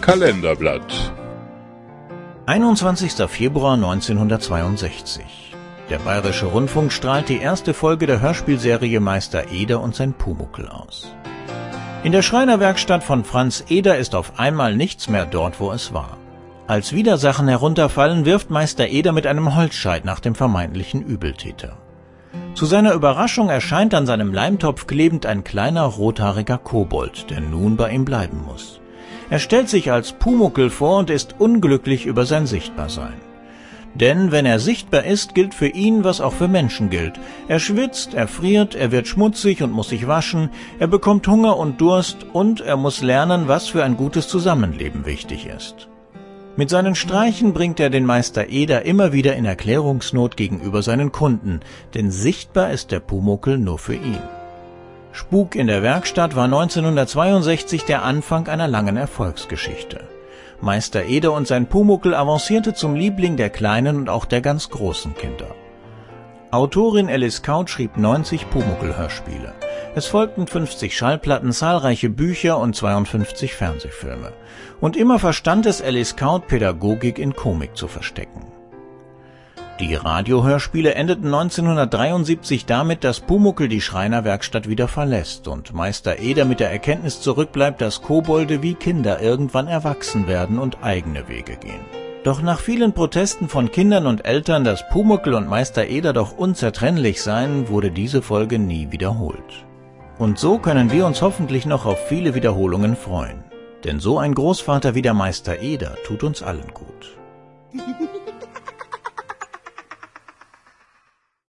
Kalenderblatt. 21. Februar 1962. Der Bayerische Rundfunk strahlt die erste Folge der Hörspielserie Meister Eder und sein Pumuckl aus. In der Schreinerwerkstatt von Franz Eder ist auf einmal nichts mehr dort, wo es war. Als Widersachen herunterfallen, wirft Meister Eder mit einem Holzscheit nach dem vermeintlichen Übeltäter. Zu seiner Überraschung erscheint an seinem Leimtopf klebend ein kleiner rothaariger Kobold, der nun bei ihm bleiben muss. Er stellt sich als Pumuckl vor und ist unglücklich über sein Sichtbarsein. Denn wenn er sichtbar ist, gilt für ihn, was auch für Menschen gilt. Er schwitzt, er friert, er wird schmutzig und muss sich waschen, er bekommt Hunger und Durst und er muss lernen, was für ein gutes Zusammenleben wichtig ist. Mit seinen Streichen bringt er den Meister Eder immer wieder in Erklärungsnot gegenüber seinen Kunden, denn sichtbar ist der Pumuckl nur für ihn. Spuk in der Werkstatt war 1962 der Anfang einer langen Erfolgsgeschichte. Meister Eder und sein Pumuckl avancierte zum Liebling der kleinen und auch der ganz großen Kinder. Autorin Alice Kaut schrieb 90 Pumuckl-Hörspiele. Es folgten 50 Schallplatten, zahlreiche Bücher und 52 Fernsehfilme. Und immer verstand es Alice Kaut, Pädagogik in Komik zu verstecken. Die Radiohörspiele endeten 1973 damit, dass Pumuckl die Schreinerwerkstatt wieder verlässt und Meister Eder mit der Erkenntnis zurückbleibt, dass Kobolde wie Kinder irgendwann erwachsen werden und eigene Wege gehen. Doch nach vielen Protesten von Kindern und Eltern, dass Pumuckl und Meister Eder doch unzertrennlich seien, wurde diese Folge nie wiederholt. Und so können wir uns hoffentlich noch auf viele Wiederholungen freuen. Denn so ein Großvater wie der Meister Eder tut uns allen gut.